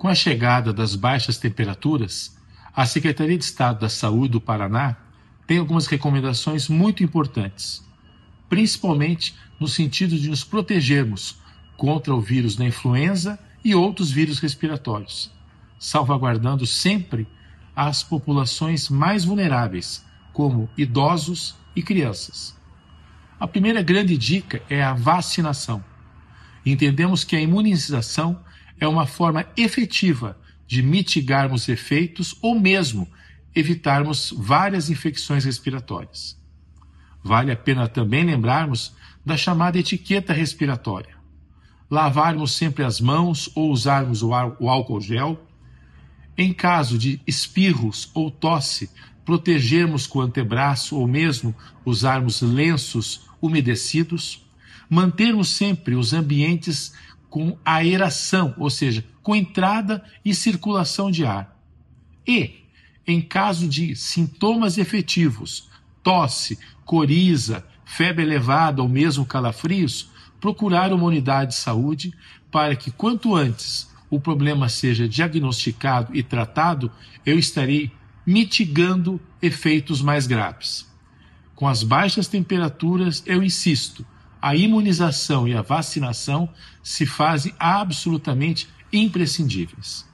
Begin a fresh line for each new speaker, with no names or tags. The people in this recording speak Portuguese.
Com a chegada das baixas temperaturas, a Secretaria de Estado da Saúde do Paraná tem algumas recomendações muito importantes, principalmente no sentido de nos protegermos contra o vírus da influenza e outros vírus respiratórios, salvaguardando sempre as populações mais vulneráveis, como idosos e crianças. A primeira grande dica é a vacinação. Entendemos que a imunização é uma forma efetiva de mitigarmos efeitos ou mesmo evitarmos várias infecções respiratórias. Vale a pena também lembrarmos da chamada etiqueta respiratória. Lavarmos sempre as mãos ou usarmos o álcool gel. Em caso de espirros ou tosse, protegermos com o antebraço ou mesmo usarmos lenços umedecidos. Mantermos sempre os ambientes com aeração, ou seja, com entrada e circulação de ar. E, em caso de sintomas efetivos, tosse, coriza, febre elevada ou mesmo calafrios, procurar uma unidade de saúde para que, quanto antes o problema seja diagnosticado e tratado, eu estarei mitigando efeitos mais graves. Com as baixas temperaturas, eu insisto, a imunização e a vacinação se fazem absolutamente imprescindíveis.